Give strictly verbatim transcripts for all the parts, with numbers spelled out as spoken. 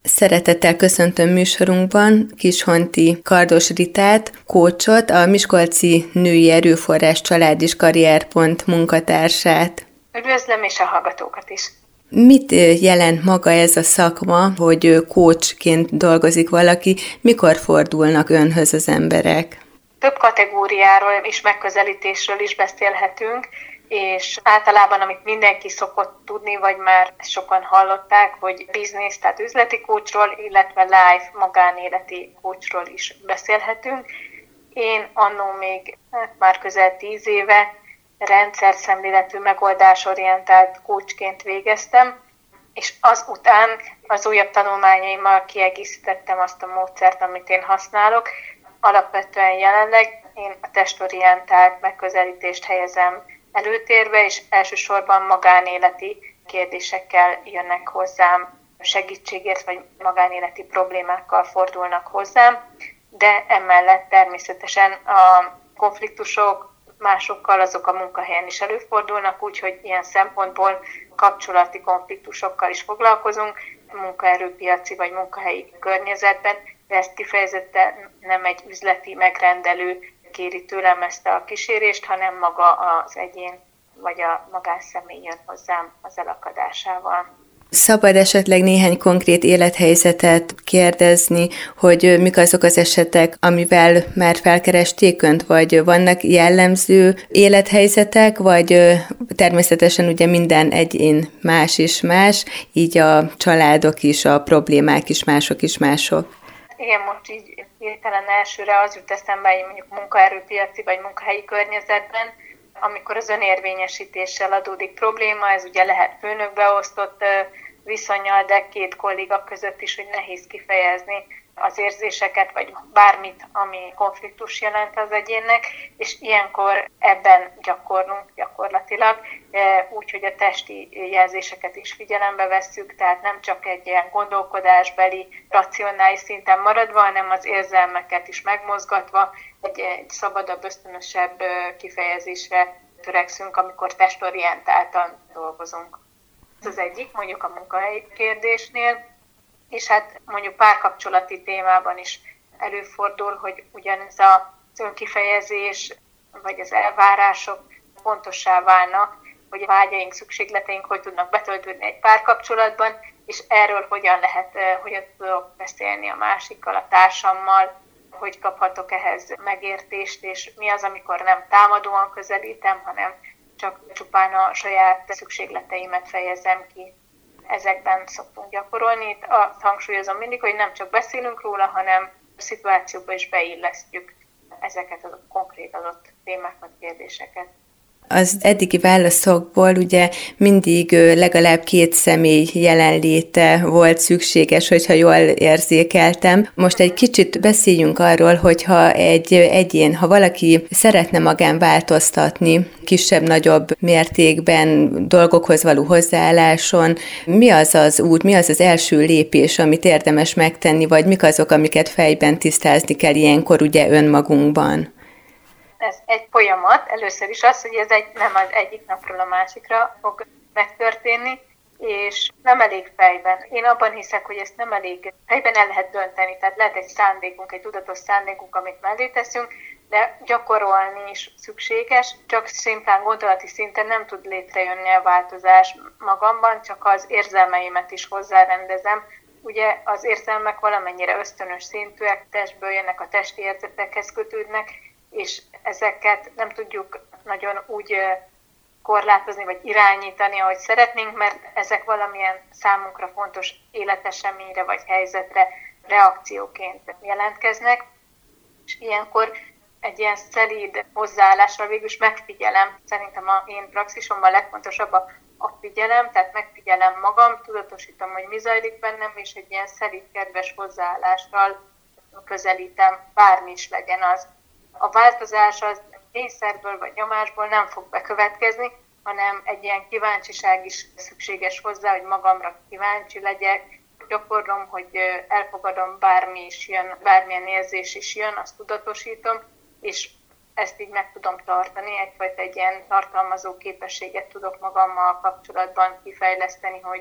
Szeretettel köszöntöm műsorunkban Kishonti Kardos Ritát, coachot, a Miskolci Női Erőforrás Család és Karrierpont munkatársát. Üdvözlöm és a hallgatókat is! Mit jelent maga ez a szakma, hogy coachként dolgozik valaki, mikor fordulnak önhöz az emberek? Több kategóriáról és megközelítésről is beszélhetünk, és általában, amit mindenki szokott tudni, vagy már sokan hallották, hogy business, tehát üzleti coachról, illetve life, magánéleti coachról is beszélhetünk. Én annó még hát már közel tíz éve rendszerszemléletű, megoldásorientált coachként végeztem, és azután az újabb tanulmányaimmal kiegészítettem azt a módszert, amit én használok. Alapvetően jelenleg én a testorientált megközelítést helyezem előtérbe, és elsősorban magánéleti kérdésekkel jönnek hozzám, segítségért vagy magánéleti problémákkal fordulnak hozzám, de emellett természetesen a konfliktusok másokkal, azok a munkahelyen is előfordulnak, úgyhogy ilyen szempontból kapcsolati konfliktusokkal is foglalkozunk, munkaerőpiaci vagy munkahelyi környezetben, de ezt kifejezetten nem egy üzleti megrendelő kéri tőlem ezt a kísérést, hanem maga az egyén vagy a magánszemély jön hozzám az elakadásával. Szabad esetleg néhány konkrét élethelyzetet kérdezni, hogy mik azok az esetek, amivel már felkeresték önt, vagy vannak jellemző élethelyzetek, vagy természetesen ugye minden egyén más is más, így a családok is, a problémák is mások is mások. Igen, most így hirtelen elsőre az jut eszembe, hogy mondjuk munkaerőpiaci vagy munkahelyi környezetben, amikor az önérvényesítéssel adódik probléma, ez ugye lehet főnökbe osztott viszonnyal, de két kolléga között is, hogy nehéz kifejezni az érzéseket, vagy bármit, ami konfliktus jelent az egyénnek, és ilyenkor ebben gyakorlunk gyakorlatilag, úgyhogy a testi jelzéseket is figyelembe vesszük, tehát nem csak egy ilyen gondolkodásbeli, racionális szinten maradva, hanem az érzelmeket is megmozgatva, egy, egy szabadabb, ösztönösebb kifejezésre törekszünk, amikor testorientáltan dolgozunk. Ez az egyik, mondjuk a munkahelyi kérdésnél, és hát mondjuk párkapcsolati témában is előfordul, hogy ugyanez az önkifejezés, vagy az elvárások fontossá válnak, hogy a vágyaink, szükségleteink hogy tudnak betöltődni egy párkapcsolatban, és erről hogyan lehet, hogyan tudok beszélni a másikkal, a társammal, hogy kaphatok ehhez megértést, és mi az, amikor nem támadóan közelítem, hanem csak csupán a saját szükségleteimet fejezem ki. Ezekben szoktunk gyakorolni. Itt azt hangsúlyozom mindig, hogy nem csak beszélünk róla, hanem a szituációba is beillesztjük ezeket a konkrét adott témákat, kérdéseket. Az eddigi válaszokból ugye mindig legalább két személy jelenléte volt szükséges, hogyha jól érzékeltem. Most egy kicsit beszéljünk arról, hogyha egy egyén, ha valaki szeretne magán változtatni kisebb-nagyobb mértékben dolgokhoz való hozzáálláson, mi az az út, mi az az első lépés, amit érdemes megtenni, vagy mik azok, amiket fejben tisztázni kell ilyenkor ugye önmagunkban? Ez egy folyamat. Először is az, hogy ez egy, nem az egyik napról a másikra fog megtörténni, és nem elég fejben. Én abban hiszek, hogy ezt nem elég fejben el lehet dönteni, tehát lehet egy szándékunk, egy tudatos szándékunk, amit mellé teszünk, de gyakorolni is szükséges, csak szimplán gondolati szinten nem tud létrejönni a változás magamban, csak az érzelmeimet is hozzárendezem. Ugye az érzelmek valamennyire ösztönös szintűek, testből jönnek, a testi érzetekhez kötődnek, és ezeket nem tudjuk nagyon úgy korlátozni vagy irányítani, ahogy szeretnénk, mert ezek valamilyen számunkra fontos életeseményre vagy helyzetre reakcióként jelentkeznek, és ilyenkor egy ilyen szelíd hozzáállásra végül is megfigyelem. Szerintem a én praxisomban a legfontosabb a, a figyelem, tehát megfigyelem magam, tudatosítom, hogy mi zajlik bennem, és egy ilyen szelíd, kedves hozzáállással közelítem, bármi is legyen az. A változás az kényszerből vagy nyomásból nem fog bekövetkezni, hanem egy ilyen kíváncsiság is szükséges hozzá, hogy magamra kíváncsi legyek, gyakorlom, hogy elfogadom, bármi is jön, bármilyen érzés is jön, azt tudatosítom, és ezt így meg tudom tartani, egyfajta egy ilyen tartalmazó képességet tudok magammal kapcsolatban kifejleszteni, hogy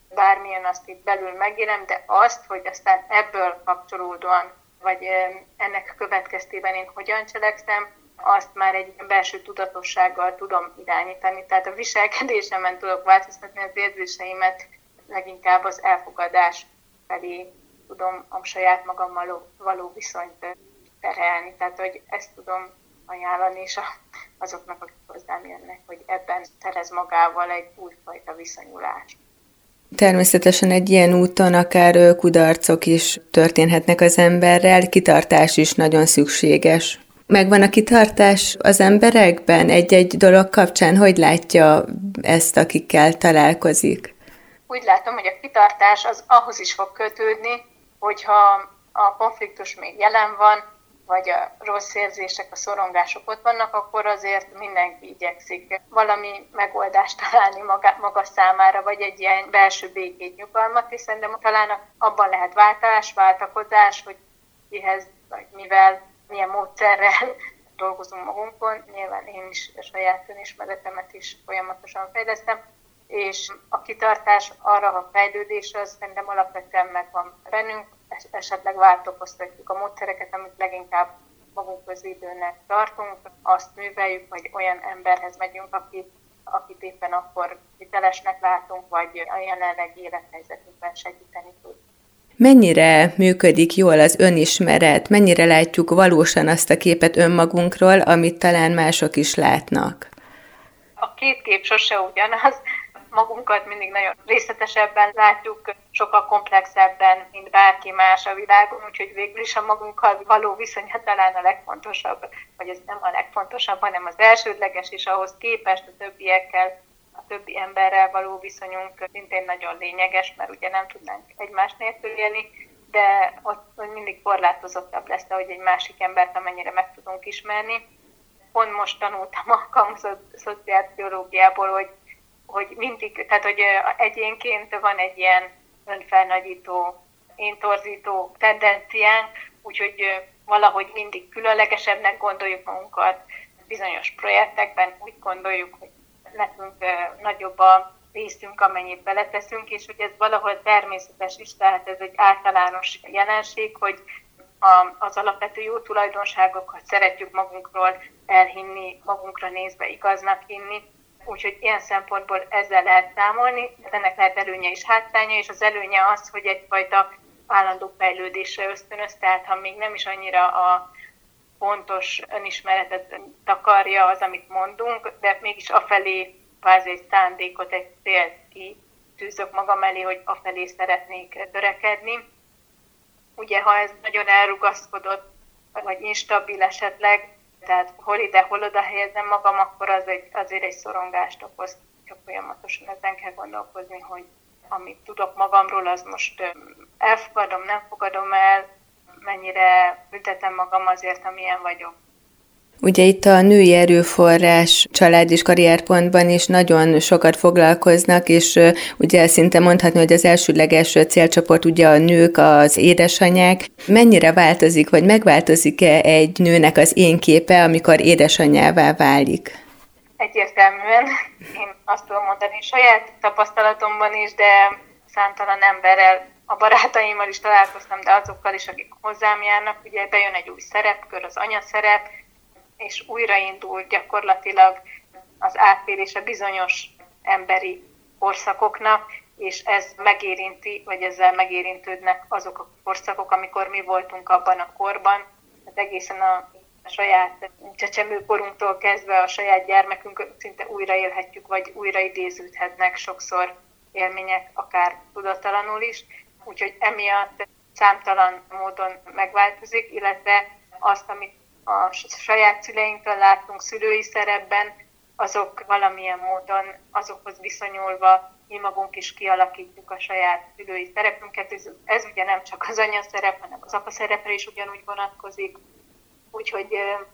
bármilyen azt itt belül megélem, de azt, hogy aztán ebből kapcsolódóan, vagy ennek következtében én hogyan cselekszem, azt már egy belső tudatossággal tudom irányítani. Tehát a viselkedésemen tudok változtatni, az érzéseimet leginkább az elfogadás felé tudom a saját magammal való viszonyt terelni. Tehát, hogy ezt tudom ajánlani is azoknak, akik hozzám jönnek, hogy ebben szerez magával egy újfajta viszonyulást. Természetesen egy ilyen úton akár kudarcok is történhetnek az emberrel, kitartás is nagyon szükséges. Megvan a kitartás az emberekben egy-egy dolog kapcsán? Hogy látja ezt, akikkel találkozik? Úgy látom, hogy a kitartás az ahhoz is fog kötődni, hogyha a konfliktus még jelen van, vagy a rossz érzések, a szorongások ott vannak, akkor azért mindenki igyekszik valami megoldást találni maga, maga számára, vagy egy ilyen belső békét, nyugalmat, és szerintem talán abban lehet váltás, váltakozás, hogy kihez, vagy mivel, milyen módszerrel dolgozunk magunkon. Nyilván én is a saját önismeretemet is folyamatosan fejlesztem, és a kitartás arra a fejlődésre, az szerintem alapvetően megvan bennünk, esetleg változtatjuk a módszereket, amit leginkább magunk közidőnek tartunk, azt műveljük, vagy olyan emberhez megyünk, akit, akit éppen akkor hitelesnek látunk, vagy a jelenlegi élethelyzetünkben segíteni tud. Mennyire működik jól az önismeret? Mennyire látjuk valósan azt a képet önmagunkról, amit talán mások is látnak? A két kép sose ugyanaz. Magunkat mindig nagyon részletesebben látjuk, sokkal komplexebben, mint bárki más a világon, úgyhogy végül is a magunkkal való viszonya talán a legfontosabb, vagy ez nem a legfontosabb, hanem az elsődleges, és ahhoz képest a többiekkel, a többi emberrel való viszonyunk szintén nagyon lényeges, mert ugye nem tudnánk egymás nélkül élni, de ott mindig korlátozottabb lesz, hogy egy másik embert amennyire meg tudunk ismerni. Pont most tanultam a kamuszociálpszichológiából, hogy hogy mindig, tehát hogy egyénként van egy ilyen önfelnagyító, éntorzító tendenciánk, úgyhogy valahogy mindig különlegesebbnek gondoljuk magunkat, bizonyos projektekben úgy gondoljuk, hogy nekünk nagyobb a részünk, amennyit beleteszünk, és hogy ez valahol természetes is, tehát ez egy általános jelenség, hogy az alapvető jó tulajdonságokat szeretjük magunkról elhinni, magunkra nézve igaznak hinni. Úgyhogy ilyen szempontból ezzel lehet számolni, ennek lehet előnye és hátránya, és az előnye az, hogy egyfajta állandó fejlődésre ösztönöz, tehát ha még nem is annyira a pontos önismeretet takarja az, amit mondunk, de mégis afelé kvázi egy szándékot, egy célt kitűzök magam elé, hogy afelé szeretnék törekedni. Ugye, ha ez nagyon elrugaszkodott, vagy instabil esetleg, tehát hol ide, hol oda helyezem magam, akkor az egy, azért egy szorongást okoz. Csak folyamatosan ezen kell gondolkozni, hogy amit tudok magamról, az most elfogadom, nem fogadom el, mennyire büntetem magam azért, amilyen vagyok. Ugye itt a női erőforrás család és karrierpontban is nagyon sokat foglalkoznak, és ugye szinte mondhatni, hogy az elsődleges célcsoport ugye a nők, az édesanyák. Mennyire változik, vagy megváltozik-e egy nőnek az én képe, amikor édesanyjává válik? Egyértelműen. Én azt tudom mondani saját tapasztalatomban is, de számtalan emberrel, a barátaimmal is találkoztam, de azokkal is, akik hozzám járnak, ugye bejön egy új szerepkör, az anyaszerep, és újraindul gyakorlatilag az áttérése bizonyos emberi korszakoknak, és ez megérinti, vagy ezzel megérintődnek azok a korszakok, amikor mi voltunk abban a korban. Tehát egészen a saját csecsemőkorunktól kezdve a saját gyermekünk szinte újraélhetjük, vagy újraidéződhetnek sokszor élmények, akár tudatalanul is. Úgyhogy emiatt számtalan módon megváltozik, illetve azt, amit a saját szüleinktől láttunk szülői szerepben, azok valamilyen módon azokhoz viszonyulva mi magunk is kialakítjuk a saját szülői szerepünket. Ez, ez ugye nem csak az anya szerep, hanem az apa szerepre is ugyanúgy vonatkozik. Úgyhogy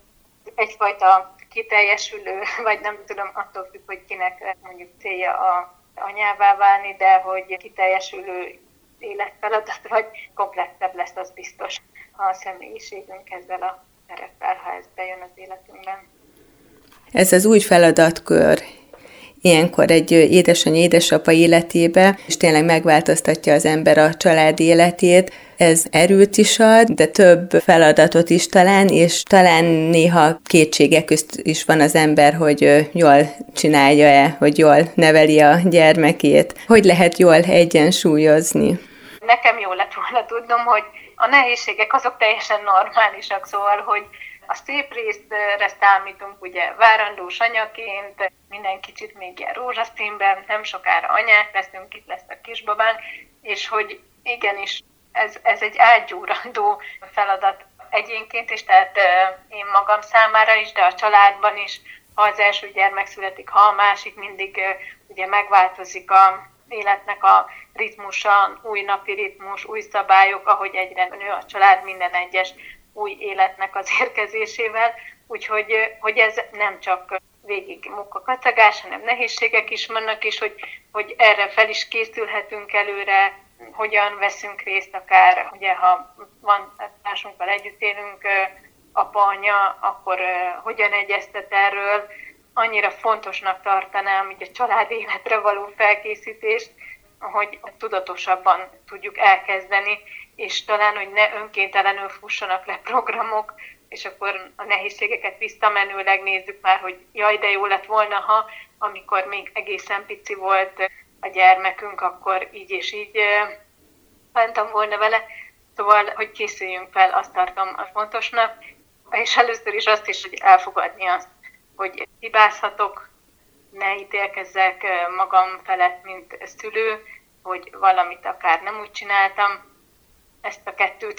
egyfajta kiteljesülő, vagy nem tudom, attól függ, hogy kinek mondjuk célja a anyává válni, de hogy kiteljesülő életfeladat, vagy komplexebb lesz, az biztos a személyiségünk ezzel a szereppel, ha ez bejön az életünkben. Ez az új feladatkör, ilyenkor egy édesanyja, édesapa életébe, és tényleg megváltoztatja az ember a család életét. Ez erőt is ad, de több feladatot is talán, és talán néha kétségek közt is van az ember, hogy jól csinálja-e, hogy jól neveli a gyermekét. Hogy lehet jól egyensúlyozni? Nekem jó lett volna tudnom, hogy a nehézségek azok teljesen normálisak, szóval, hogy a szép részre számítunk, ugye várandós anyaként, minden kicsit még ilyen rózsaszínben, nem sokára anyák leszünk, itt lesz a kisbabánk, és hogy igenis ez, ez egy ágyúrandó feladat egyénként is, tehát én magam számára is, de a családban is, ha az első gyermek születik, ha a másik, mindig ugye megváltozik a életnek a ritmusa, új napi ritmus, új szabályok, ahogy egyre nő a család minden egyes új életnek az érkezésével, úgyhogy hogy ez nem csak végig munkakacagás, hanem nehézségek is vannak, és hogy, hogy erre fel is készülhetünk előre, hogyan veszünk részt, akár ugye, ha van társunkkal együtt élünk, apa, anya, akkor hogyan egyeztet erről. Annyira fontosnak tartanám így a család életre való felkészítést, hogy tudatosabban tudjuk elkezdeni, és talán, hogy ne önkéntelenül fussanak le programok, és akkor a nehézségeket visszamenőleg nézzük már, hogy jaj, de jó lett volna, ha amikor még egészen pici volt a gyermekünk, akkor így és így bántam volna vele. Szóval, hogy készüljünk fel, azt tartom a fontosnak, és először is azt is, hogy elfogadni azt, hogy hibázhatok, ne ítélkezzek magam felett, mint szülő, hogy valamit akár nem úgy csináltam, ezt a kettőt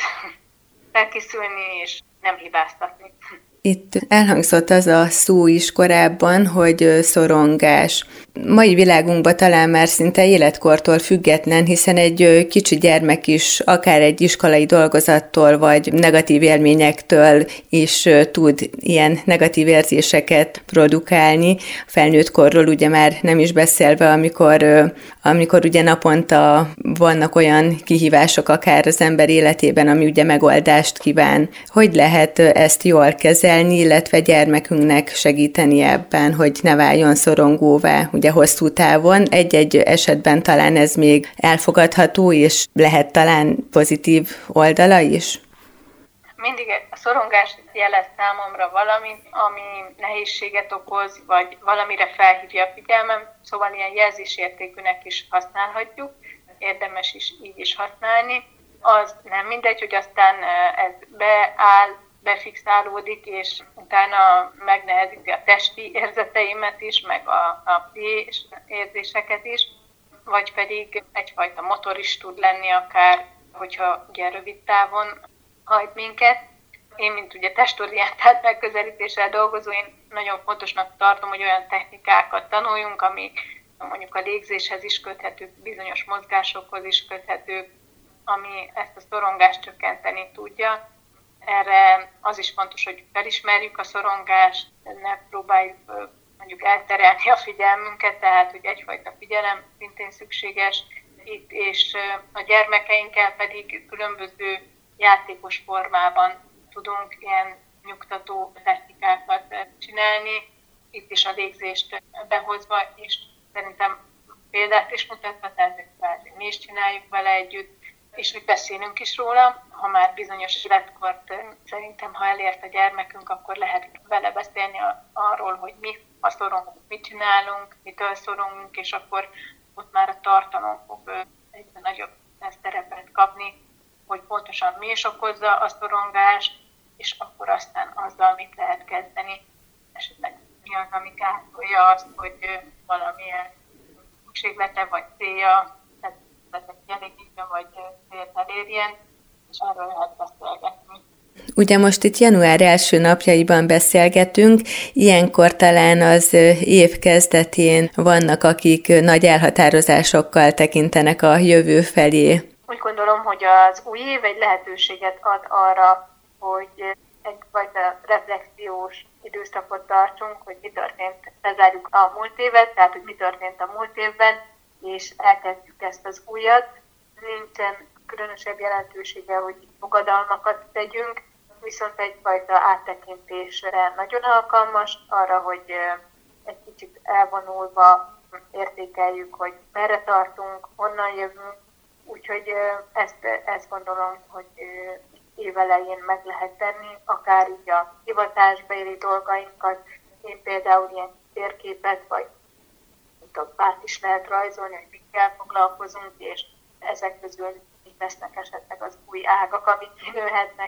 felkészülni és nem hibáztatni. Itt elhangzott az a szó is korábban, hogy szorongás. Mai világunkban talán már szinte életkortól független, hiszen egy kicsi gyermek is akár egy iskolai dolgozattól vagy negatív élményektől is tud ilyen negatív érzéseket produkálni. Felnőtt korról ugye már nem is beszélve, amikor, amikor ugye naponta vannak olyan kihívások akár az ember életében, ami ugye megoldást kíván. Hogy lehet ezt jól kezelni, illetve gyermekünknek segíteni ebben, hogy ne váljon szorongóvá, ugye hosszú távon. Egy-egy esetben talán ez még elfogadható, és lehet talán pozitív oldala is? Mindig a szorongás jelez számomra valamit, ami nehézséget okoz, vagy valamire felhívja a figyelmem, szóval ilyen jelzésértékűnek is használhatjuk, érdemes is így is használni. Az nem mindegy, hogy aztán ez beáll, befixálódik, és utána megnehezíti a testi érzeteimet is, meg a, a pszichés érzéseket is, vagy pedig egyfajta motor is tud lenni akár, hogyha ugye rövid távon hajt minket. Én, mint ugye testorientált megközelítéssel dolgozó, én nagyon fontosnak tartom, hogy olyan technikákat tanuljunk, ami mondjuk a légzéshez is köthető, bizonyos mozgásokhoz is köthető, ami ezt a szorongást csökkenteni tudja. Erre az is fontos, hogy felismerjük a szorongást, ne próbáljuk mondjuk elterelni a figyelmünket, tehát hogy egyfajta figyelem szintén szükséges itt, és a gyermekeinkkel pedig különböző játékos formában tudunk ilyen nyugtató technikákat csinálni, itt is a légzést behozva, és szerintem példát is mutatva, tehát mi is csináljuk vele együtt, és hogy beszélünk is róla, ha már bizonyos életkort szerintem, ha elért a gyermekünk, akkor lehet vele beszélni arról, hogy mi, ha szorongunk, mit csinálunk, mitől szorongunk, és akkor ott már a tartalom fog egyre nagyobb szerepet kapni, hogy pontosan mi is okozza a szorongást, és akkor aztán azzal mit lehet kezdeni, esetleg mi az, ami gátolja azt, hogy valamilyen szükséglete vagy célja, elégítve vagy célt elérjen, és arról lehet beszélgetni. Ugye most itt január első napjaiban beszélgetünk, ilyenkor talán az év kezdetén vannak, akik nagy elhatározásokkal tekintenek a jövő felé. Úgy gondolom, hogy az új év egy lehetőséget ad arra, hogy egyfajta reflexiós időszakot tartsunk, hogy mi történt, lezárjuk a múlt évet, tehát hogy mi történt a múlt évben, és elkezdjük ezt az újat. Nincsen különösebb jelentősége, hogy fogadalmakat tegyünk, viszont egyfajta áttekintésre nagyon alkalmas arra, hogy egy kicsit elvonulva értékeljük, hogy merre tartunk, honnan jövünk, úgyhogy ezt, ezt gondolom, hogy évelején meg lehet tenni, akár így a hivatásbeli dolgainkat. Én például ilyen térképet, vagy bát is lehet rajzolni, hogy mikkel foglalkozunk, és ezek közül így lesznek esetleg az új ágak, amik kinőhetnek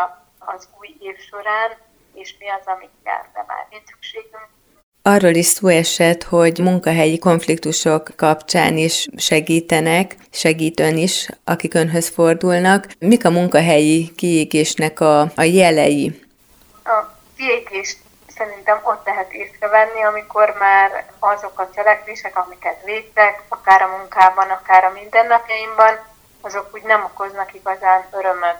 az új év során, és mi az, amikkel már nincs szükségünk. Arról is szó esett, hogy munkahelyi konfliktusok kapcsán is segítenek, segít ön is, akik önhöz fordulnak. Mik a munkahelyi kiégésnek a, a jelei? A kiégést szerintem ott lehet észrevenni, amikor már azok a cselekvések, amiket végtek, akár a munkában, akár a mindennapjaimban, azok úgy nem okoznak igazán örömöt.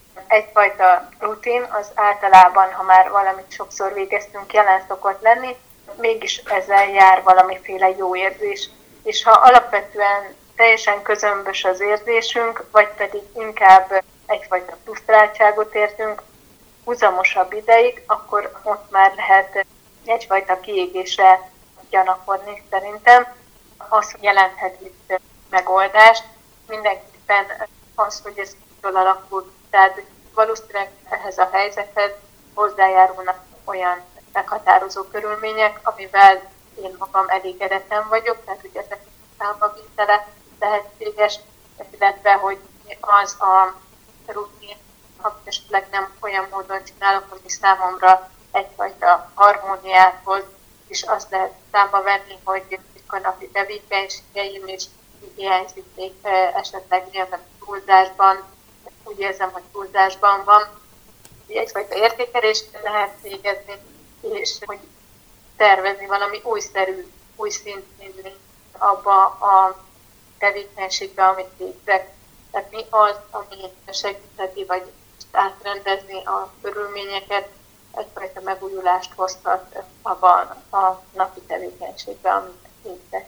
Egyfajta rutin az általában, ha már valamit sokszor végeztünk, jelen szokott lenni, mégis ezzel jár valamiféle jó érzés. És ha alapvetően teljesen közömbös az érzésünk, vagy pedig inkább egyfajta frusztráltságot érzünk húzamosabb ideig, akkor ott már lehet egyfajta kiégésre gyanakodni szerintem. Az jelenthet itt megoldást. Mindenképpen az, hogy ez jól alakul, tehát valószínűleg ehhez a helyzethez hozzájárulnak olyan meghatározó körülmények, amivel én magam elégedetlen vagyok, tehát hogy ezek számba vitele lehetséges, illetve hogy az a rutin, ha esetleg nem olyan módon csinálok, hogy számomra egyfajta harmóniát hoz, és azt lehet számba venni, hogy a napi tevékenységeim és hiányzik még esetleg nyilván túlzásban, úgy érzem, hogy túlzásban van. Egyfajta értékelést lehet végezni, és hogy tervezni valami újszerű, új szintű abba a tevékenységbe, amit végzek. Tehát mi az, ami segítheti, vagy átrendezni a körülményeket, egyfajta megújulást hozhat abban a napi tevékenységbe, amit végzek.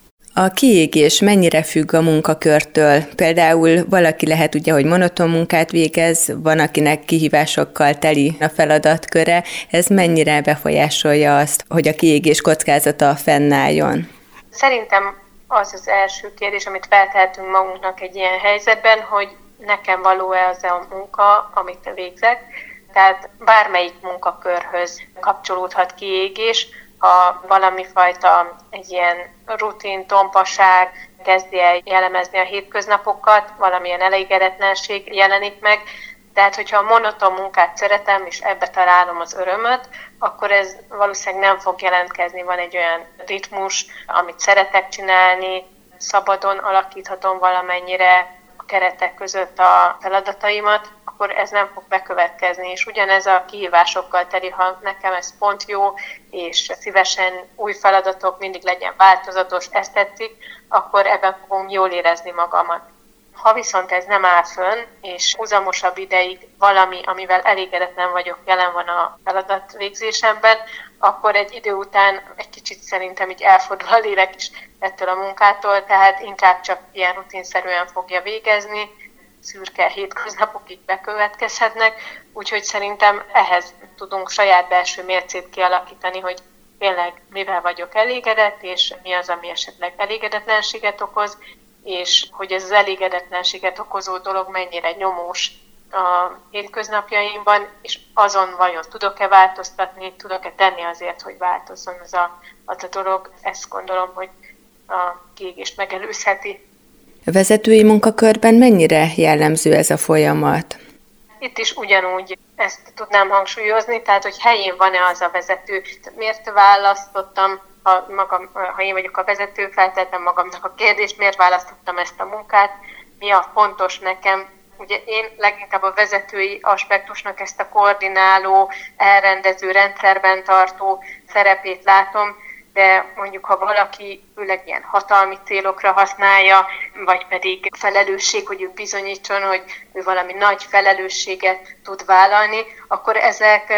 A kiégés mennyire függ a munkakörtől? Például valaki lehet ugye, hogy monoton munkát végez, van, akinek kihívásokkal teli a feladatköre. Ez mennyire befolyásolja azt, hogy a kiégés kockázata fennálljon? Szerintem az az első kérdés, amit feltehetünk magunknak egy ilyen helyzetben, hogy nekem való-e az a munka, amit végzek. Tehát bármelyik munkakörhöz kapcsolódhat kiégés, ha valami fajta egy ilyen rutin, tompaság kezdi el jellemezni a hétköznapokat, valamilyen elégedetlenség jelenik meg. Tehát, hogyha a monoton munkát szeretem, és ebbe találom az örömöt, akkor ez valószínűleg nem fog jelentkezni. Van egy olyan ritmus, amit szeretek csinálni, szabadon alakíthatom valamennyire a keretek között a feladataimat, akkor ez nem fog bekövetkezni. És ugyanez a kihívásokkal teli, ha nekem ez pont jó, és szívesen új feladatok, mindig legyen változatos, ezt tetszik, akkor ebben fogom jól érezni magamat. Ha viszont ez nem áll fönn, és húzamosabb ideig valami, amivel elégedetlen vagyok, jelen van a feladat végzésemben, akkor egy idő után egy kicsit szerintem így elfordul a lélek is ettől a munkától, tehát inkább csak ilyen rutinszerűen fogja végezni, szürke hétköznapokig bekövetkezhetnek, úgyhogy szerintem ehhez tudunk saját belső mércét kialakítani, hogy tényleg mivel vagyok elégedett, és mi az, ami esetleg elégedetlenséget okoz, és hogy ez az elégedetlenséget okozó dolog mennyire nyomós a hétköznapjaimban, és azon vajon tudok-e változtatni, tudok-e tenni azért, hogy változzon az a, az a dolog. Ezt gondolom, hogy a kiégést megelőzheti. A vezetői munkakörben mennyire jellemző ez a folyamat? Itt is ugyanúgy ezt tudnám hangsúlyozni, tehát hogy helyén van-e az a vezető. Miért választottam, ha, magam, ha én vagyok a vezető, feltettem magamnak a kérdést, miért választottam ezt a munkát, mi a fontos nekem. Ugye én leginkább a vezetői aspektusnak ezt a koordináló, elrendező, rendszerben tartó szerepét látom, de mondjuk ha valaki főleg ilyen hatalmi célokra használja, vagy pedig felelősség, hogy ő bizonyítson, hogy ő valami nagy felelősséget tud vállalni, akkor ezek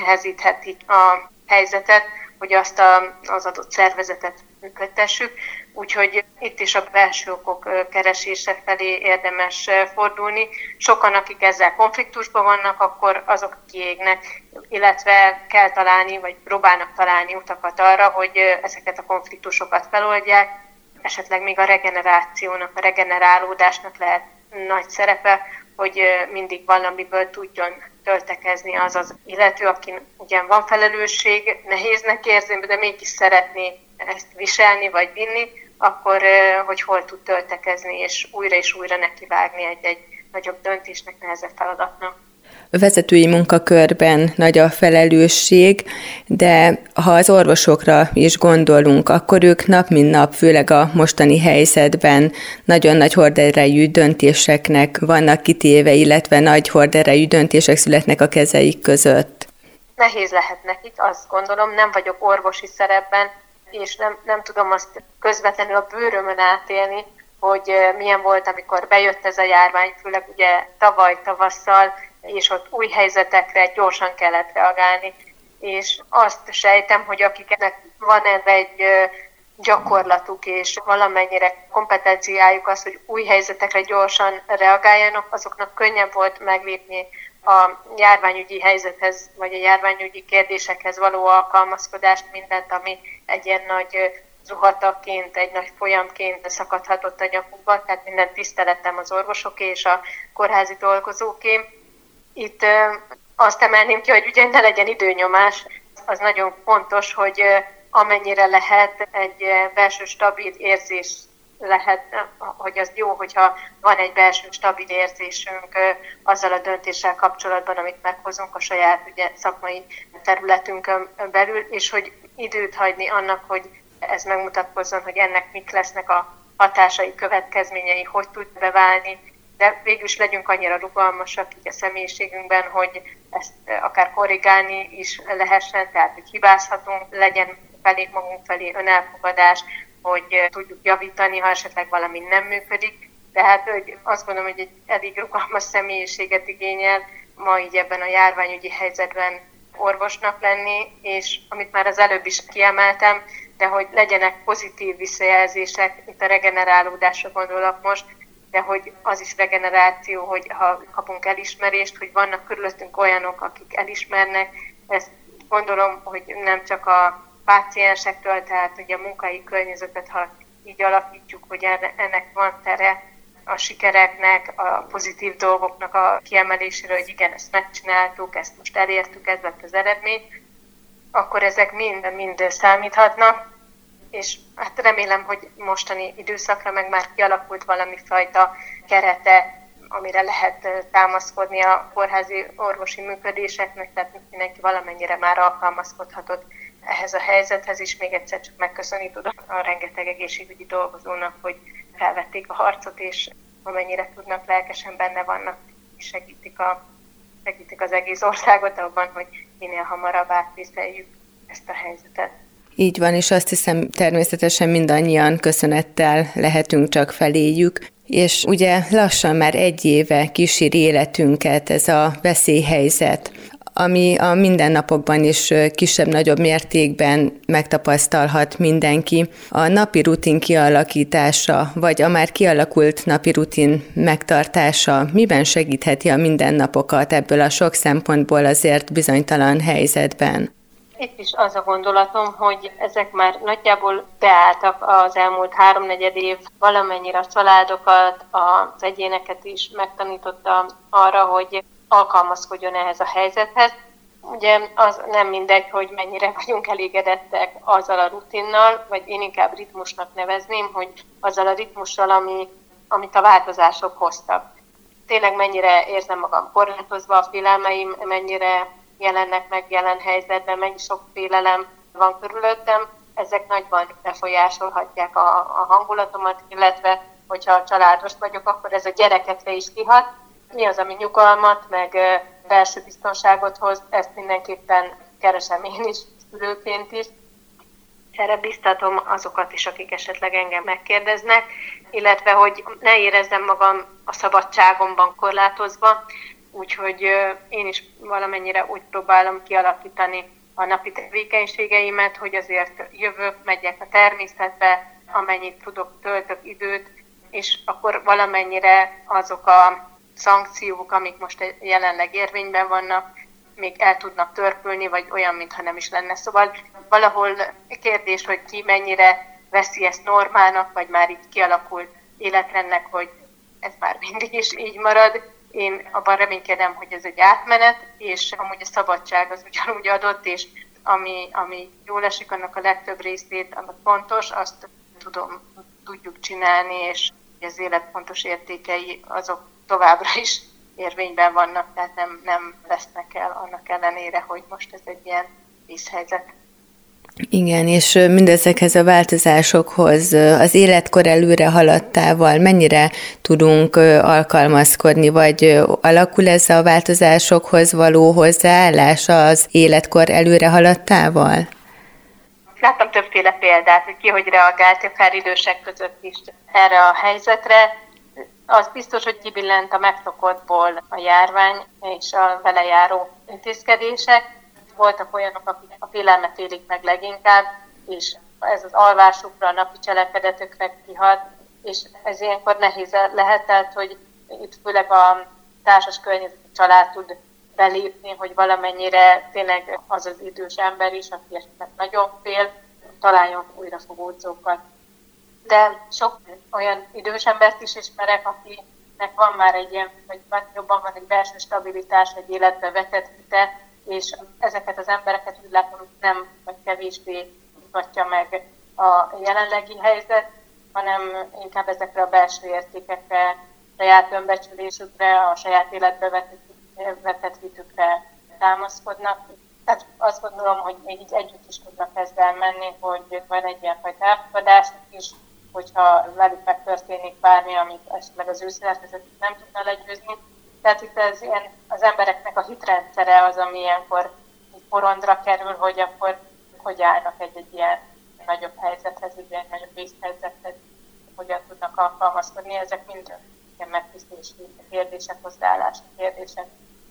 megnehezíthetik a helyzetet, hogy azt a, az adott szervezetet működtessük. Úgyhogy itt is a belső okok keresése felé érdemes fordulni. Sokan, akik ezzel konfliktusban vannak, akkor azok kiégnek, illetve kell találni, vagy próbálnak találni utakat arra, hogy ezeket a konfliktusokat feloldják. Esetleg még a regenerációnak, a regenerálódásnak lehet nagy szerepe, hogy mindig valamiből tudjon töltekezni az az illető, akin ugyan van felelősség, nehéznek érzi, de mégis szeretné ezt viselni vagy vinni, akkor hogy hol tud töltekezni, és újra és újra nekivágni egy-egy nagyobb döntésnek, nehezebb feladatnak. Vezetői munkakörben nagy a felelősség, de ha az orvosokra is gondolunk, akkor ők nap mint nap, főleg a mostani helyzetben nagyon nagy horderejű döntéseknek vannak kitéve, illetve nagy horderejű döntések születnek a kezeik között. Nehéz lehet nekik, azt gondolom, nem vagyok orvosi szerepben, és nem, nem tudom azt közvetlenül a bőrömön átélni, hogy milyen volt, amikor bejött ez a járvány, főleg ugye tavaly tavasszal, és ott új helyzetekre gyorsan kellett reagálni. És azt sejtem, hogy akiknek van erre egy gyakorlatuk, és valamennyire kompetenciájuk az, hogy új helyzetekre gyorsan reagáljanak, azoknak könnyebb volt meglépni a járványügyi helyzethez, vagy a járványügyi kérdésekhez való alkalmazkodást, mindent, ami egy ilyen nagy zuhataként, egy nagy folyamként szakadhatott a nyakukba, tehát minden tiszteletem az orvosoké és a kórházi dolgozóké. Itt azt emelném ki, hogy ugye ne legyen időnyomás, az nagyon fontos, hogy amennyire lehet egy belső stabil érzés lehet, hogy az jó, hogyha van egy belső stabil érzésünk azzal a döntéssel kapcsolatban, amit meghozunk a saját ugye, szakmai területünkön belül, és hogy időt hagyni annak, hogy ez megmutatkozzon, hogy ennek mik lesznek a hatásai, következményei, hogy tud beválni, de végül is legyünk annyira rugalmasak így a személyiségünkben, hogy ezt akár korrigálni is lehessen, tehát hogy hibázhatunk, legyen felé magunk felé önelfogadás, hogy tudjuk javítani, ha esetleg valami nem működik. Tehát hogy azt gondolom, hogy egy elég rugalmas személyiséget igényel ma így ebben a járványügyi helyzetben orvosnak lenni, és amit már az előbb is kiemeltem, de hogy legyenek pozitív visszajelzések, itt a regenerálódásra gondolok most, de hogy az is regeneráció, hogy ha kapunk elismerést, hogy vannak körülöttünk olyanok, akik elismernek, ezt gondolom, hogy nem csak a páciensektől, tehát ugye a munkai környezetet, ha így alakítjuk, hogy ennek van tere a sikereknek, a pozitív dolgoknak a kiemelésére, hogy igen, ezt megcsináltuk, ezt most elértük, ez lett az eredmény, akkor ezek mind, mind számíthatnak, és hát remélem, hogy mostani időszakra meg már kialakult valami fajta kerete, amire lehet támaszkodni a kórházi orvosi működéseknek, tehát mindenki valamennyire már alkalmazkodhatott ehhez a helyzethez is. Még egyszer csak megköszönni tudom a rengeteg egészségügyi dolgozónak, hogy felvették a harcot, és amennyire tudnak, lelkesen benne vannak, és segítik, a, segítik az egész országot abban, hogy minél hamarabb átvészeljük ezt a helyzetet. Így van, és azt hiszem természetesen mindannyian köszönettel lehetünk csak feléjük, és ugye lassan már egy éve kísér életünket ez a veszélyhelyzet, ami a mindennapokban is kisebb-nagyobb mértékben megtapasztalhat mindenki. A napi rutin kialakítása, vagy a már kialakult napi rutin megtartása miben segítheti a mindennapokat ebből a sok szempontból azért bizonytalan helyzetben? Itt is az a gondolatom, hogy ezek már nagyjából beálltak az elmúlt háromnegyed év, valamennyire a családokat, az egyéneket is megtanította arra, hogy alkalmazkodjon ehhez a helyzethez. Ugye az nem mindegy, hogy mennyire vagyunk elégedettek azzal a rutinnal, vagy én inkább ritmusnak nevezném, hogy azzal a ritmussal, ami, amit a változások hoztak. Tényleg mennyire érzem magam korlátozva, a félelmeim mennyire jelennek meg jelen helyzetben, mennyi sok félelem van körülöttem, ezek nagyban befolyásolhatják a, a hangulatomat, illetve hogyha családos vagyok, akkor ez a gyerekekre is kihat. Mi az, ami nyugalmat, meg belső biztonságot hoz, ezt mindenképpen keresem én is, szülőként is. Erre biztatom azokat is, akik esetleg engem megkérdeznek, illetve hogy ne érezzem magam a szabadságomban korlátozva, úgyhogy én is valamennyire úgy próbálom kialakítani a napi tevékenységeimet, hogy azért jövök, megyek a természetbe, amennyit tudok, töltök időt, és akkor valamennyire azok a szankciók, amik most jelenleg érvényben vannak, még el tudnak törpülni, vagy olyan, mintha nem is lenne. Szóval valahol kérdés, hogy ki mennyire veszi ezt normának, vagy már így kialakult életrendnek, hogy ez már mindig is így marad. Én abban reménykedem, hogy ez egy átmenet, és amúgy a szabadság az ugyanúgy adott, és ami, ami jól esik, annak a legtöbb részét, annak fontos, azt tudom, tudjuk csinálni, és az élet fontos értékei azok továbbra is érvényben vannak, tehát nem, nem vesznek el annak ellenére, hogy most ez egy ilyen vízhelyzet. Igen, és mindezekhez a változásokhoz az életkor előre haladtával mennyire tudunk alkalmazkodni, vagy alakul ez a változásokhoz való hozzáállás az életkor előre haladtával? Láttam többféle példát, hogy ki hogy reagált, akár idősek között is erre a helyzetre. Az biztos, hogy kibillent a megszokottból a járvány és a vele járó intézkedések. Voltak olyanok, akik a félelmet élik meg leginkább, és ez az alvásukra, a napi cselekedetekre kihat, és ez ilyenkor nehéz lehet, tehát, hogy itt főleg a társas környezet, a család tud belépni, hogy valamennyire tényleg az az idős ember is, aki esetleg nagyon fél, találjon újrafogódzókat. De sok olyan idős embert is ismerek, akinek van már egy ilyen, vagy jobban van egy belső stabilitás, egy életbe vetett hite, és ezeket az embereket úgy látom, hogy nem vagy kevésbé mutatja meg a jelenlegi helyzet, hanem inkább ezekre a belső értékekre, saját önbecsülésükre, a saját életbe vetett, vetett hitükre támaszkodnak. Tehát azt gondolom, hogy még így együtt is tudnak ezzel menni, hogy van egy ilyenfajta elfogadás is, hogyha velük megtörténik bármi, amit esetleg az ő szervezetük nem tudna legyőzni. Tehát itt ez ilyen, az embereknek a hitrendszere az, ami ilyenkor porondra kerül, hogy akkor hogy állnak egy-egy ilyen nagyobb helyzethez, egy ilyen nagyobb vészhelyzethez, hogyan tudnak alkalmazkodni. Ezek mind ilyen megtisztési kérdések, hozzáállási kérdések.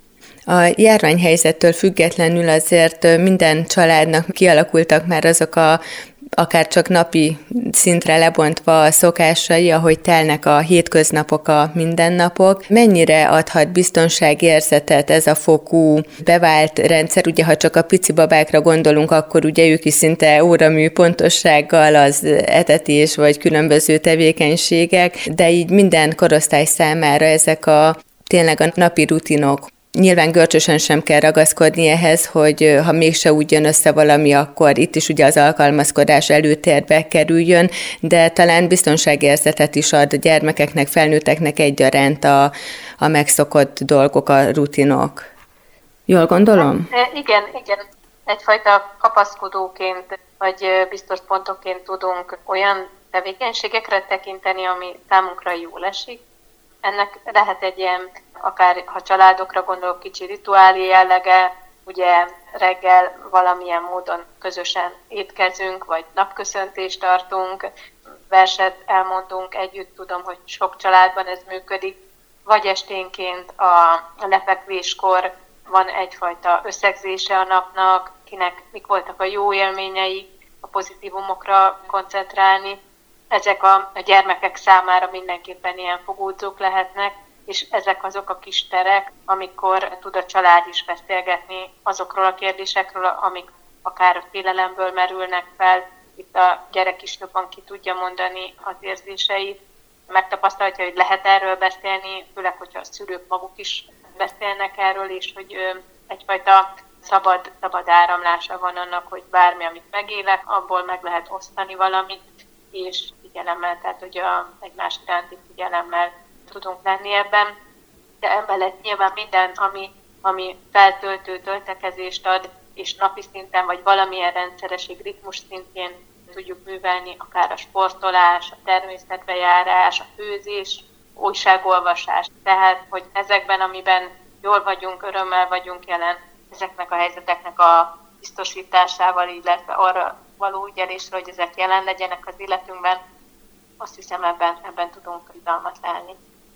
A járványhelyzettől függetlenül azért minden családnak kialakultak már azok a akár csak napi szintre lebontva a szokásai, ahogy telnek a hétköznapok, a mindennapok. Mennyire adhat biztonságérzetet ez a fokú bevált rendszer? Ugye, ha csak a pici babákra gondolunk, akkor ugye ők is szinte óramű pontossággal az etetés vagy különböző tevékenységek, de így minden korosztály számára ezek a tényleg a napi rutinok. Nyilván görcsösen sem kell ragaszkodni ehhez, hogy ha mégse úgy jön össze valami, akkor itt is ugye az alkalmazkodás előtérbe kerüljön, de talán biztonságérzetet is ad a gyermekeknek, felnőtteknek egyaránt a, a megszokott dolgok, a rutinok. Jól gondolom? Igen, igen. Egyfajta kapaszkodóként, vagy biztos pontokként tudunk olyan tevékenységekre tekinteni, ami számunkra jól esik. Ennek lehet egy ilyen, akár ha családokra gondolok, kicsi rituálé jellege, ugye reggel valamilyen módon közösen étkezünk, vagy napköszöntést tartunk, verset elmondunk együtt, tudom, hogy sok családban ez működik, vagy esténként a lefekvéskor van egyfajta összegzése a napnak, kinek mik voltak a jó élményei, a pozitívumokra koncentrálni. Ezek a, a gyermekek számára mindenképpen ilyen fogódzók lehetnek, és ezek azok a kis terek, amikor tud a család is beszélgetni azokról a kérdésekről, amik akár a félelemből merülnek fel. Itt a gyerek is jobban ki tudja mondani az érzéseit, megtapasztalja, hogy lehet erről beszélni, főleg, hogyha a szülők maguk is beszélnek erről, és hogy egyfajta szabad, szabad áramlása van annak, hogy bármi, amit megélek, abból meg lehet osztani valamit, és figyelemmel, tehát hogy a egymás iránti figyelemmel tudunk lenni ebben. De emellett nyilván minden, ami, ami feltöltő töltekezést ad, és napi szinten, vagy valamilyen rendszeresség, ritmus szintjén tudjuk művelni, akár a sportolás, a természetbe járás, a főzés, újságolvasás. Tehát, hogy ezekben, amiben jól vagyunk, örömmel vagyunk jelen, ezeknek a helyzeteknek a biztosításával, illetve arra való ügyelésre, hogy ezek jelen legyenek az életünkben, azt hiszem ebben, ebben tudunk bizalmat állni.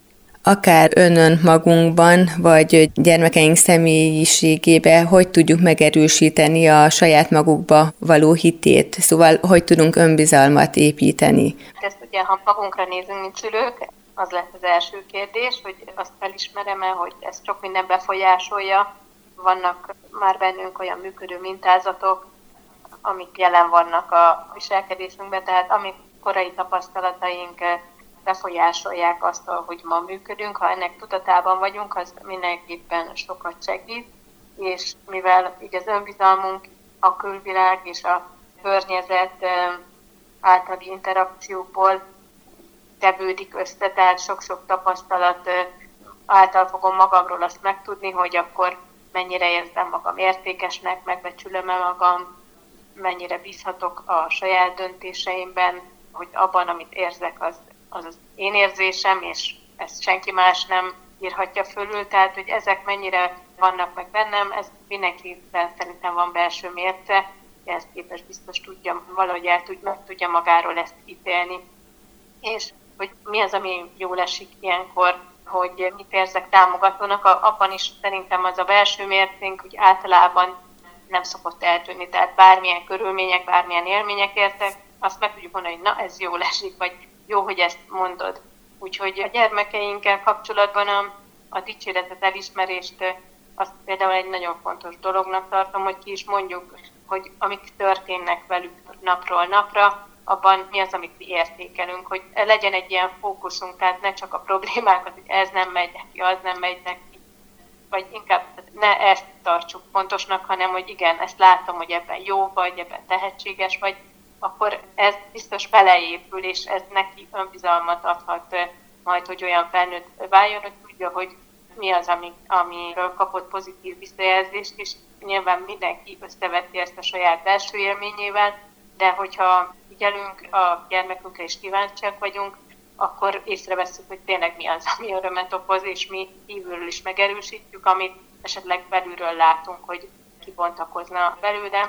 akár önön magunkban, vagy gyermekeink személyiségébe, hogy tudjuk megerősíteni a saját magukba való hitét, szóval hogy tudunk önbizalmat építeni. Ezt ugye, ha magunkra nézünk, mint szülők, az lett az első kérdés, hogy azt felismerem-e, hogy ez sok minden befolyásolja. Vannak már bennünk olyan működő mintázatok, amik jelen vannak a viselkedésünkben, tehát amik korai tapasztalataink befolyásolják azt, hogy ma működünk. Ha ennek tudatában vagyunk, az mindenképpen sokat segít, és mivel így az önbizalmunk, a külvilág és a környezet általi interakcióból tevődik össze, tehát sok-sok tapasztalat által fogom magamról azt megtudni, hogy akkor mennyire érzem magam értékesnek, megbecsülöm-e magam, mennyire bízhatok a saját döntéseimben, hogy abban, amit érzek, az az, az én érzésem, és ezt senki más nem írhatja fölül, tehát hogy ezek mennyire vannak meg bennem, ez mindenkiben szerintem van belső mérce, ezt képes biztos tudja, valahogy el tud, meg tudja magáról ezt ítélni. És hogy mi az, ami jól esik ilyenkor, hogy mit érzek támogatónak, abban is szerintem az a belső mércénk, hogy általában nem szokott eltűnni, tehát bármilyen körülmények, bármilyen élmények értek, azt meg tudjuk mondani, hogy na, ez jól esik, vagy jó, hogy ezt mondod. Úgyhogy a gyermekeinkkel kapcsolatban a, a dicséretet, elismerést, azt például egy nagyon fontos dolognak tartom, hogy ki is mondjuk, hogy amik történnek velük napról napra, abban mi az, amit mi értékelünk, hogy legyen egy ilyen fókuszunk, tehát ne csak a problémákat, hogy ez nem megy neki, az nem megy neki, vagy inkább ne ezt tartsuk fontosnak, hanem hogy igen, ezt látom, hogy ebben jó vagy, ebben tehetséges vagy, akkor ez biztos beleépül, és ez neki önbizalmat adhat majd, hogy olyan felnőtt váljon, hogy tudja, hogy mi az, ami, amiről kapott pozitív visszajelzést, és nyilván mindenki összeveti ezt a saját belső élményével, de hogyha figyelünk a gyermekünkre és kíváncsiak vagyunk, akkor észreveszünk, hogy tényleg mi az, ami örömet okoz, és mi kívülről is megerősítjük, amit esetleg belülről látunk, hogy kibontakozna belőle.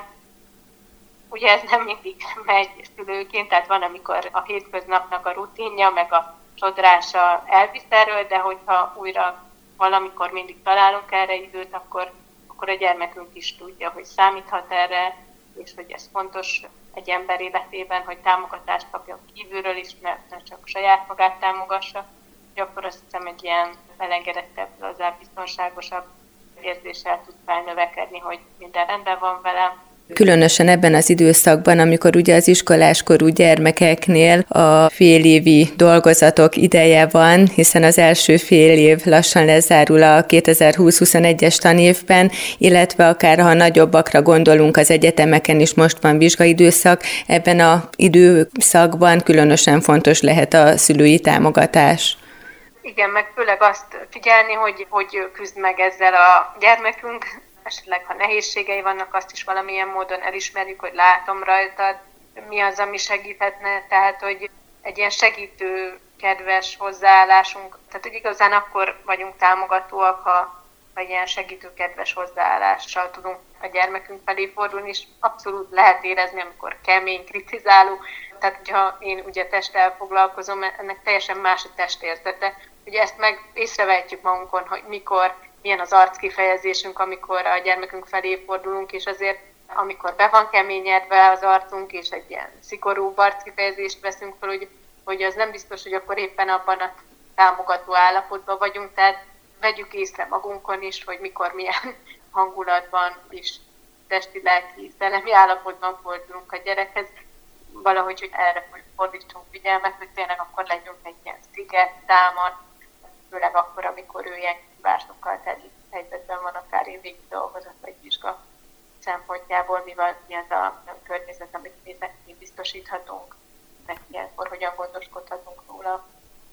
Ugye ez nem mindig megy szülőként, tehát van, amikor a hétköznapnak a rutinja, meg a sodrása elvisz erről, de hogyha újra valamikor mindig találunk erre időt, akkor, akkor a gyermekünk is tudja, hogy számíthat erre, és hogy ez fontos egy ember életében, hogy támogatást kapjon kívülről is, ne, ne csak saját magát támogassa, és akkor azt hiszem, egy ilyen elengedettebb, lazább, biztonságosabb érzéssel tud felnövekedni, hogy minden rendben van velem. Különösen ebben az időszakban, amikor ugye az iskoláskorú gyermekeknél a félévi dolgozatok ideje van, hiszen az első fél év lassan lezárul a kétezer-húsz-huszonegyes tanévben, illetve akár ha nagyobbakra gondolunk, az egyetemeken is most van vizsgaidőszak, ebben az időszakban különösen fontos lehet a szülői támogatás. Igen, meg főleg azt figyelni, hogy hogy küzd meg ezzel a gyermekünk, esetleg, ha nehézségei vannak, azt is valamilyen módon elismerjük, hogy látom rajtad, mi az, ami segíthetne, tehát, hogy egy ilyen segítő, kedves hozzáállásunk, tehát, hogy igazán akkor vagyunk támogatóak, ha, ha ilyen segítő, kedves hozzáállással tudunk a gyermekünk felé fordulni, és abszolút lehet érezni, amikor kemény, kritizáló, tehát, hogyha én ugye testtel foglalkozom, ennek teljesen más a testérzete, ugye ezt meg észrevehetjük magunkon, hogy mikor, milyen az arckifejezésünk, amikor a gyermekünk felé fordulunk, és azért, amikor be van keményedve az arcunk, és egy ilyen szigorúbb arckifejezést veszünk fel, hogy, hogy az nem biztos, hogy akkor éppen abban a támogató állapotban vagyunk, tehát vegyük észre magunkon is, hogy mikor milyen hangulatban és testi, lelki, szellemi állapotban fordulunk a gyerekhez, valahogy, hogy erre fordítsunk figyelmet, hogy tényleg akkor legyünk egy ilyen sziget, támad, főleg akkor, amikor ő ilyen kihívásokkal teli helyzetben van, akár én végig dolgozat vagy vizsga szempontjából, mivel mi az a környezet, amit mi biztosíthatunk, neki ilyenkor hogyan gondoskodhatunk róla.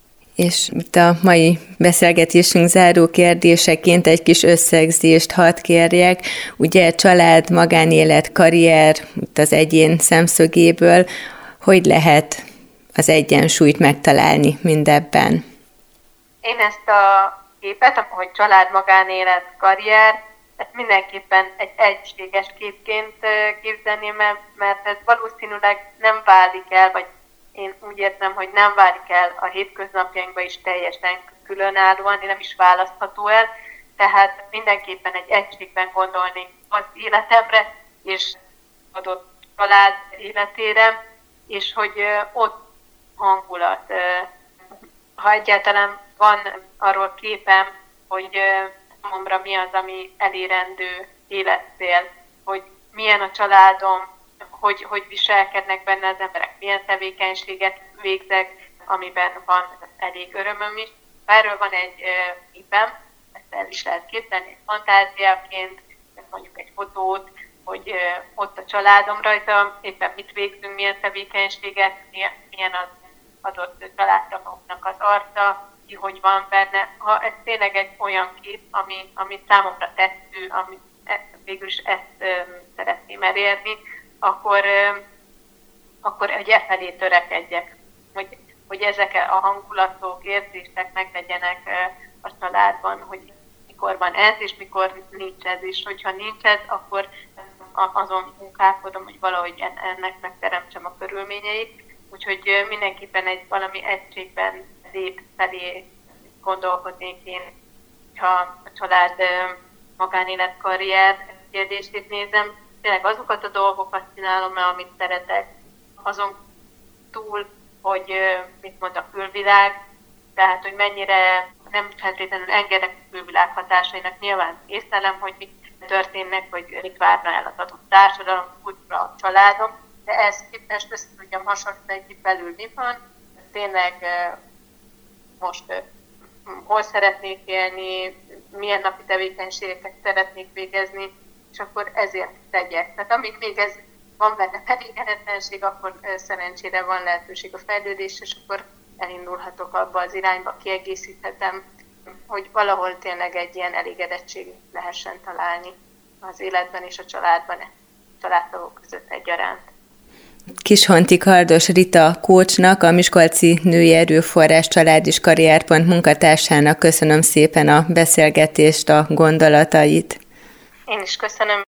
És itt a mai beszélgetésünk záró kérdéseként egy kis összegzést hadd kérjek. Ugye család, magánélet, karrier, itt az egyén szemszögéből, hogy lehet az egyensúlyt megtalálni mindebben? Én ezt a képet, hogy család, magánélet, karrier, ezt mindenképpen egy egységes képként képzelném, mert ez valószínűleg nem válik el, vagy én úgy értem, hogy nem válik el a hétköznapjainkban is teljesen különállóan, nem is választható el, tehát mindenképpen egy egységben gondolnék az életemre, és adott család életére, és hogy ott hangulat. Ha egyáltalán van arról képem, hogy számomra mi az, ami elérendő életcél, hogy milyen a családom, hogy, hogy viselkednek benne az emberek, milyen tevékenységet végzek, amiben van elég örömöm is. Erről van egy képem, ezt el is lehet képzelni fantáziaként, mondjuk egy fotót, hogy ott a családom rajta, éppen mit végzünk, milyen tevékenységet, milyen, milyen az adott családtagoknak az arca, ki hogy van benne. Ha ez tényleg egy olyan kép, ami, ami számomra tetsző, ami végül is ezt um, szeretném elérni, akkor, um, akkor hogy e felé törekedjek, hogy, hogy ezek a hangulatok, érzések meglegyenek uh, a családban, hogy mikor van ez, és mikor nincs ez, és hogyha nincs ez, akkor azon munkálkodom, hogy valahogy ennek megteremtsem a körülményeit. Úgyhogy mindenképpen egy valami egységben lép felé gondolkodnék én, ha a család magánélet, karrier kérdését nézem. Tényleg azokat a dolgokat csinálom, amit szeretek, azon túl, hogy mit mond a külvilág, tehát hogy mennyire nem feltétlenül engedek a külvilág hatásainak. Nyilván észlelem, hogy mit történnek, hogy mit várna el az adott társadalom, kultúra, a családom, de ezt képest össze tudjam hasonlítani, hogy belül mi van. Tényleg most hol szeretnék élni, milyen napi tevékenységeket szeretnék végezni, és akkor ezért tegyek. Tehát amíg még ez van benne elégedetlenség, akkor szerencsére van lehetőség a fejlődésre, és akkor elindulhatok abba az irányba, kiegészíthetem, hogy valahol tényleg egy ilyen elégedettséget lehessen találni az életben és a családban, a családtagok között egyaránt. Kishonti Kardos Rita coachnak, a Miskolci Női Erőforrás Család és Karrierpont munkatársának köszönöm szépen a beszélgetést, a gondolatait. Én is köszönöm.